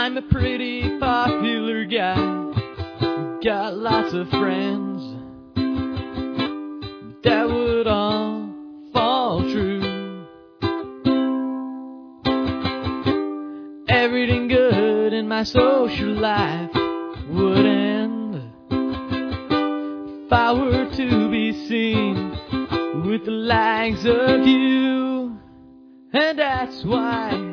I'm a pretty popular guy, got lots of friends. That would all fall true. Everything good in my social life would end if I were to be seen with the likes of you. And that's why